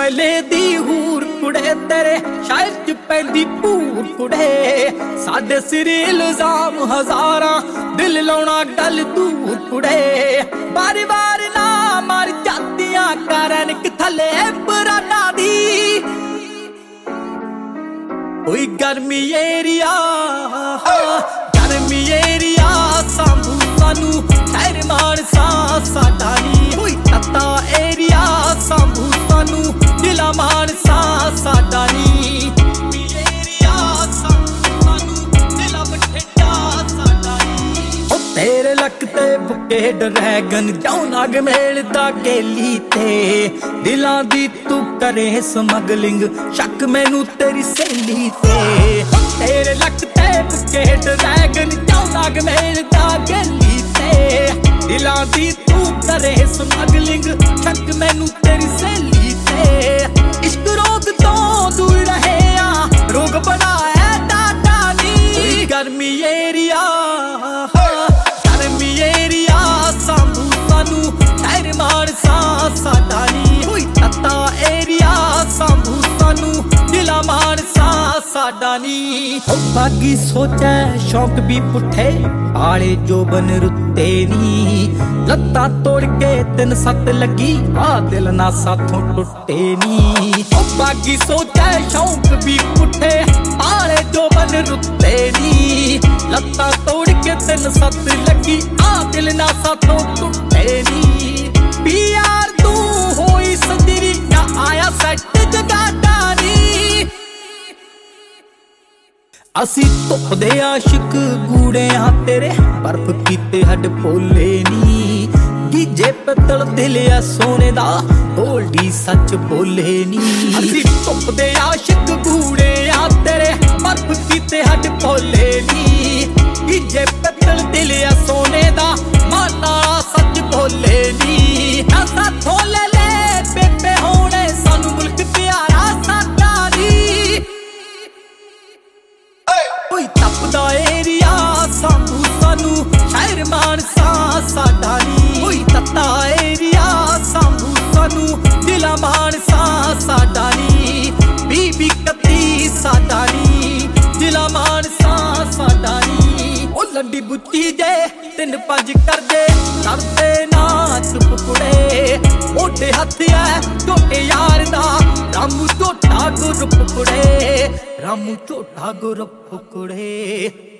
ਮੈਲੇ ਦੀ ਹੂਰ ਕੁੜੇ ਤੇਰੇ ਸ਼ਾਇਰ ਚ ਪੈਂਦੀ ਭੂਰ ਕੁੜੇ ਸਾਡੇ ਸਿਰ ਇਲਜ਼ਾਮ ਹਜ਼ਾਰਾਂ ਦਿਲ ਲਾਉਣਾ ਗੱਲ ਦੂਰ ਕੁੜੇ ਵਾਰ ਵਾਰ ਨਾ ਮਰ ਜਾਂਦੀਆਂ ਕਰਨ ਕਿ ਥੱਲੇ ਬਰਾਨਾ ਦੀ ਓਏ ਗਰਮੀ ਏਰੀਆ ਸੰਭੂ ਸਾਨੂੰ ਸ਼ਹਿਰ ਮਾਨਸਾ ਸਾਡਾ ਨੀ ਓਏ ਤੱਤਾ ਏਰੀਆ ਸੰਭੂ ਸਾਨੂੰ ਜ਼ਿਲ੍ਹਾ ਮਾਨਸਾ ਸਾਡਾ ਨੀ ਤੇਰੇ ਲੱਕ ਤੇ ਬੁੱਕੇ ਡਰੈਗਨ ਜਾਉ ਨਾਗ ਮੇਲਦਾ ਗੇਲੀ ਤੇ ਦਿਲਾਂ ਦੀ ਤੂੰ ਕਰੇ ਸਮਗਲਿੰਗ ਸ਼ੱਕ ਮੈਨੂੰ ਤੇਰੀ ਸਹੇਲੀ ਤੇ ਤੇਰੇ ਲੱਕ ਤੇ ਬੁੱਕੇ ਡਰੈਗਨ ਜਾਉ ਨਾਗ ਮੇਲਦਾ ਗੇਲੀ ਤੇ ਦਿਲਾਂ ਦੀ ਤੂੰ ਕਰੇ ਸਮਗਲਿੰਗ ਸ਼ੱਕ ਮੈਨੂੰ ਤੇਰੀ ਸਹੇਲੀ ਤੇ ਇਸ਼ਕ ਰੋਗ ਤੋਂ ਦੂਰ ਰਹੇ ਆ ਰੋਗ ਬਣਾਇਆ ਟਾਟਾ ਨੀ ਗਰਮੀ ਏਰੀਆ ਸੰਭੂ ਸਾਨੂੰ ਸ਼ਹਿਰ ਮਾਨਸਾ ਸਾਡਾ ਨੀ ਓਏ ਤੱਤਾ ਏਰੀਆ ਸੰਭੂ ਸਾਨੂੰ ਜ਼ਿਲ੍ਹਾ ਮਾਨਸਾ ਸਾਡਾ ਨੀ ਬਾਗੀ ਸੋਚੈ ਸ਼ੌਕ ਵੀ ਪੁੱਠੇ ਆਲੇ ਜੋਬਨ ਰੁੱਤੇ ਨੀ ਲੱਤਾਂ ਤੋੜ ਕੇ 3-7 ਲੱਗੀ ਆ ਦਿਲ ਨਾ ਸਾਥੋਂ ਟੁੱਟੇ ਨੀ ਬਾਗੀ ਸੋਚੈ ਸ਼ੌਕ ਵੀ ਪੁੱਠੇ ਆਲੇ ਜੋਬਨ ਰੁੱਤੇ ਨੀ ਲੱਤਾਂ ਤੋੜ ਕੇ 3-7 ਲੱਗੀ ਆ ਦਿਲ ਨਾ ਸਾਥੋਂ ਟੁੱਟੇ ਨੀ ਪਿਆਰ ਤੂੰ ਹੋਈ ਸੰਦਰੀ ਨਾ ਆਇਆ ਸੱਟ ਜਗਾਟਾ ਨੀ ਅਸੀਂ ਧੁੱਪ ਦੇ ਆਸ਼ਿਕ ਗੂੜਿਆਂ ਤੇਰੇ ਬਰਫ਼ ਕੀਤੇ ਹੱਡ ਪੋਲੇ ਨੀ ਗੀਜੇ ਪੱਤਲ ਦਿਲ ਆ ਸੋਨੇ ਦਾ ਗੋਲਡੀ ਸੱਚ ਬੋਲੇ ਨੀ ਅਸੀਂ ਧੁੱਪ ਦੇ ਆਸ਼ਿਕ ਗੂੜਿਆਂ ਤੇਰੇ ਬਰਫ਼ ਕੀਤੇ ਹੱਡ ਪੋਲੇ ਨੀ ਗੀਜੇ ਪੱਤਲ ਦਿਲ ਆ ਸੋਨੇ ਦਾ ਮਾਨਾ ਸੱਚ ਬੋਲੇ ਨੀ ਸਾਥੋਂ ਲੈ ਲੈ ਬੇਬੇ ਹੋਣੇ ਸਾਨੂੰ ਮੁਲਕ ਪਿਆਰਾ ਸਾਡਾ ਨੀ ਓਏ ਤਪਦਾ ਏਰੀਆ ਸੰਭੂ ਸਾਨੂੰ ਸ਼ਹਿਰ ਮਾਨਸਾ ਸਾਡਾ ਨੀ ਓਏ ਤੱਤਾ ਏਰੀਆ ਸੰਭੂ ਸਾਨੂੰ ਜ਼ਿਲ੍ਹਾ ਮਾਨਸਾ ਸਾਡਾ ਨੀ ਬੀਬੀ ਕੱਤੀ ਸਾਡਾ ਨੀ ਜ਼ਿਲ੍ਹਾ ਮਾਨਸਾ ਸਾਡਾ ਨੀ ਓ ਲੰਡੀ ਬੁੱਚੀ ਜੇ 3-5 ਕਰਦੇ ਨਾ ਚੁੱਪ ਕੁੜੇ ਮੋਢੇ ਹੱਥ ਐ ਝੋਟੇ ਯਾਰ ਦਾ ਰਾਮੂ ਝੋਟਾ ਗੁਰਪ ਕੁੜੇ ਰਾਮੂ ਝੋਟਾ ਗੁਰਪ ਕੁੜੇ।